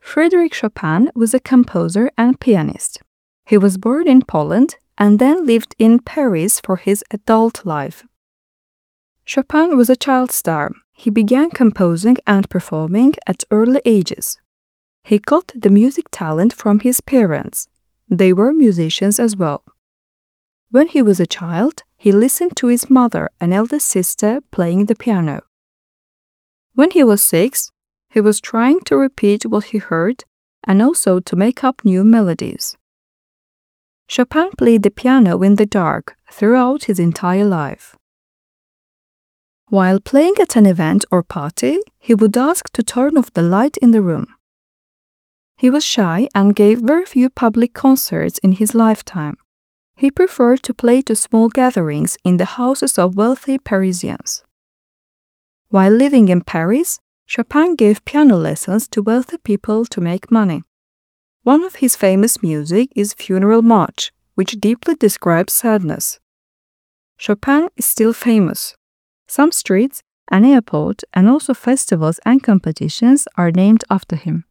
Frédéric Chopin was a composer and pianist. He was born in Poland and then lived in Paris for his adult life. Chopin was a child star. He began composing and performing at early ages. He got the music talent from his parents. They were musicians as well. When he was a child, he listened to his mother and elder sister playing the piano. When he was 6, he was trying to repeat what he heard and also to make up new melodies. Chopin played the piano in the dark throughout his entire life. While playing at an event or party, he would ask to turn off the light in the room. He was shy and gave very few public concerts in his lifetime. He preferred to play to small gatherings in the houses of wealthy Parisians. While living in Paris, Chopin gave piano lessons to wealthy people to make money. One of his famous music is Funeral March, which deeply describes sadness. Chopin is still famous. Some streets, an airport, and also festivals and competitions are named after him.